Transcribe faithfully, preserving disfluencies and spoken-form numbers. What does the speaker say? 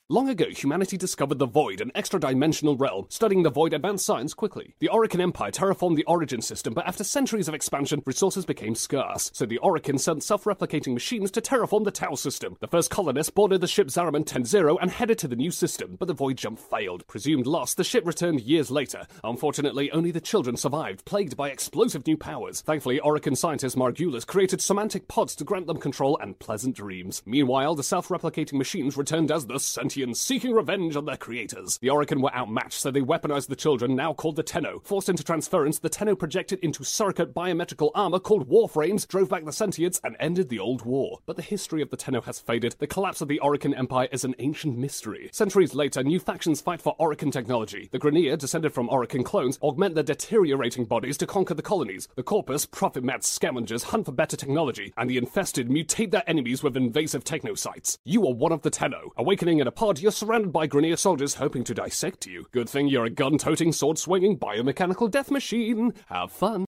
Long ago, humanity discovered the Void, an extra-dimensional realm. Studying the Void advanced science quickly. The Orokin Empire terraformed the Origin system, but after centuries of expansion, resources became scarce. So the Orokin sent self-replicating machines to terraform the Tau system. The first colonists boarded the ship Zaraman ten zero and headed to the new system, but the Void jump failed. Presumed lost, the ship returned years later. Unfortunately, only the children survived, plagued by explosive new powers. Thankfully, Orokin scientist Margulis created semantic pods to grant them control and pleasant dreams. Meanwhile, the self-replicating machines returned as the Sentients, seeking revenge on their creators. The Orokin were outmatched, so they weaponized the children, now called the Tenno. Forced into transference, the Tenno projected into surrogate biometrical armor called Warframes, drove back the Sentients, and ended the old war. But the history of the Tenno has faded. The collapse of the Orokin Empire is an ancient mystery. Centuries later, new factions fight for Orokin technology. The Grineer, descended from Orokin clones, augment their deteriorating bodies to conquer the colonies. The Corpus, profit-mad scavengers, hunt for better technology, and the Infested mutate their enemies with invasive technosites. You are one of the Tenno. Awakening in a pod, you're surrounded by Grineer soldiers hoping to dissect you. Good thing you're a gun-toting, sword-swinging, biomechanical death machine. Have fun.